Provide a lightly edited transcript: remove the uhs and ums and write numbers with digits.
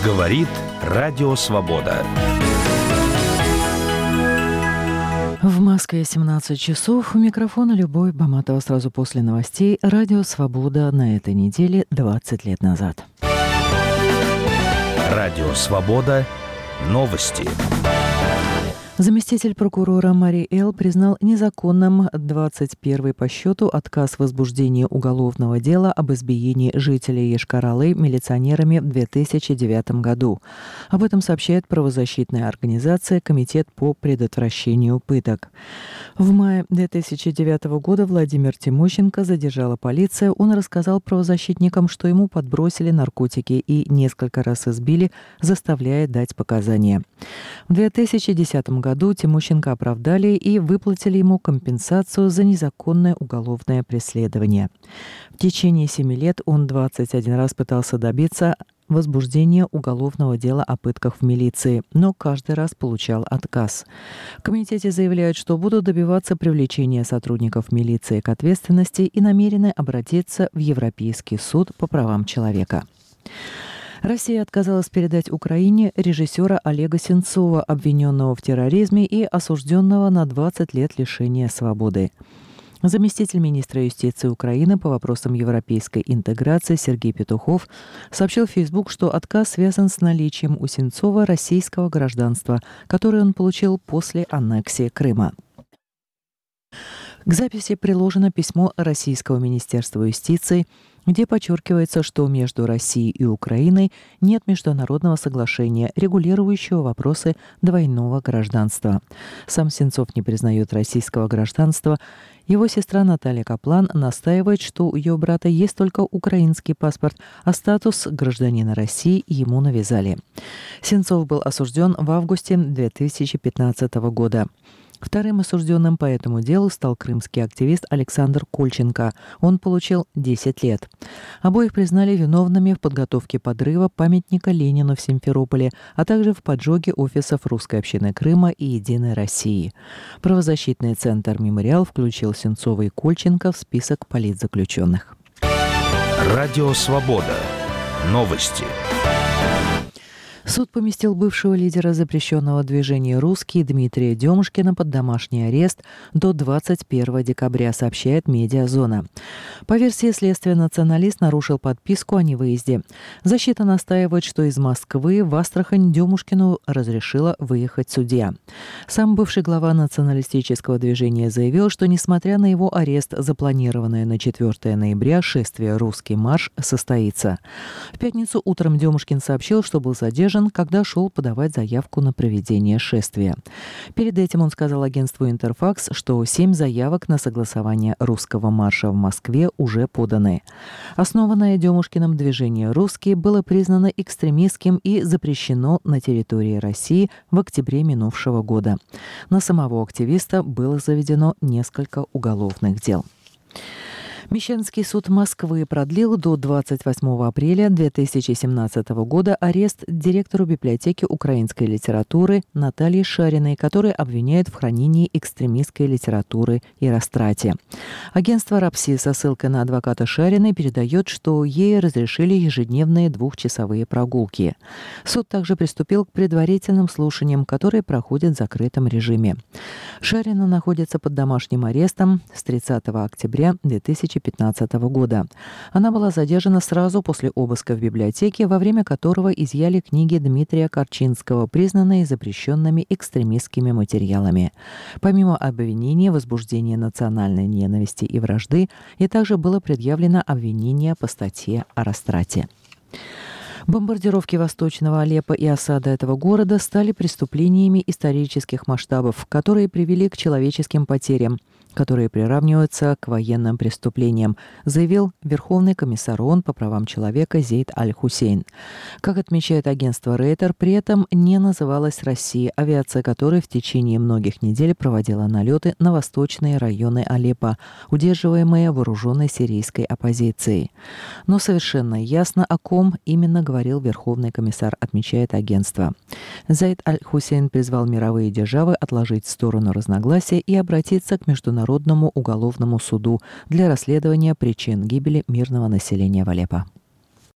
Говорит Радио Свобода. В Москве 17 часов. У микрофона Любовь Баматова. Сразу после новостей Радио Свобода на этой неделе 20 лет назад. Радио Свобода. Новости. Заместитель прокурора Мари Эл признал незаконным 21-й по счету отказ в возбуждении уголовного дела об избиении жителей Йошкар-Олы милиционерами в 2009 году. Об этом сообщает правозащитная организация «Комитет по предотвращению пыток». В мае 2009 года Владимир Тимощенко задержала полиция. Он рассказал правозащитникам, что ему подбросили наркотики и несколько раз избили, заставляя дать показания. В 2010 году Тимощенко оправдали и выплатили ему компенсацию за незаконное уголовное преследование. В течение 7 лет он 21 раз пытался добиться возбуждения уголовного дела о пытках в милиции, но каждый раз получал отказ. В комитете заявляют, что будут добиваться привлечения сотрудников милиции к ответственности и намерены обратиться в Европейский суд по правам человека. Россия отказалась передать Украине режиссера Олега Сенцова, обвиненного в терроризме и осужденного на 20 лет лишения свободы. Заместитель министра юстиции Украины по вопросам европейской интеграции Сергей Петухов сообщил в Facebook, что отказ связан с наличием у Сенцова российского гражданства, которое он получил после аннексии Крыма. К записи приложено письмо Российского министерства юстиции, где подчеркивается, что между Россией и Украиной нет международного соглашения, регулирующего вопросы двойного гражданства. Сам Сенцов не признает российского гражданства. Его сестра Наталья Каплан настаивает, что у ее брата есть только украинский паспорт, а статус гражданина России ему навязали. Сенцов был осужден в августе 2015 года. Вторым осужденным по этому делу стал крымский активист Александр Кольченко. Он получил 10 лет. Обоих признали виновными в подготовке подрыва памятника Ленину в Симферополе, а также в поджоге офисов Русской общины Крыма и Единой России. Правозащитный центр «Мемориал» включил Сенцова и Кольченко в список политзаключенных. Радио Свобода. Новости. Суд поместил бывшего лидера запрещенного движения «Русский» Дмитрия Демушкина под домашний арест до 21 декабря, сообщает «Медиазона». По версии следствия, националист нарушил подписку о невыезде. Защита настаивает, что из Москвы в Астрахань Демушкину разрешила выехать судья. Сам бывший глава националистического движения заявил, что, несмотря на его арест, запланированное на 4 ноября шествие «Русский марш» состоится. В пятницу утром Демушкин сообщил, что был задержан, когда шел подавать заявку на проведение шествия. Перед этим он сказал агентству «Интерфакс», что 7 заявок на согласование русского марша в Москве уже поданы. Основанное Демушкиным движение «Русский» было признано экстремистским и запрещено на территории России в октябре минувшего года. На самого активиста было заведено несколько уголовных дел. Мещанский суд Москвы продлил до 28 апреля 2017 года арест директору библиотеки украинской литературы Натальи Шариной, которую обвиняют в хранении экстремистской литературы и растрате. Агентство «Рапси» со ссылкой на адвоката Шариной передает, что ей разрешили ежедневные 2-часовые прогулки. Суд также приступил к предварительным слушаниям, которые проходят в закрытом режиме. Шарина находится под домашним арестом с 30 октября 2015 года. Она была задержана сразу после обыска в библиотеке, во время которого изъяли книги Дмитрия Корчинского, признанные запрещенными экстремистскими материалами. Помимо обвинения в возбуждении национальной ненависти и вражды, ей также было предъявлено обвинение по статье о растрате. Бомбардировки Восточного Алеппо и осада этого города стали преступлениями исторических масштабов, которые привели к человеческим потерям, которые приравниваются к военным преступлениям, заявил Верховный комиссар ООН по правам человека Зейд Аль-Хусейн. Как отмечает агентство Рейтер, при этом не называлась Россия, авиация которой в течение многих недель проводила налеты на восточные районы Алеппо, удерживаемые вооруженной сирийской оппозицией. Но совершенно ясно, о ком именно говорил Верховный комиссар, отмечает агентство. Зейд Аль-Хусейн призвал мировые державы отложить в сторону разногласия и обратиться к Международному уголовному суду для расследования причин гибели мирного населения в Алеппо.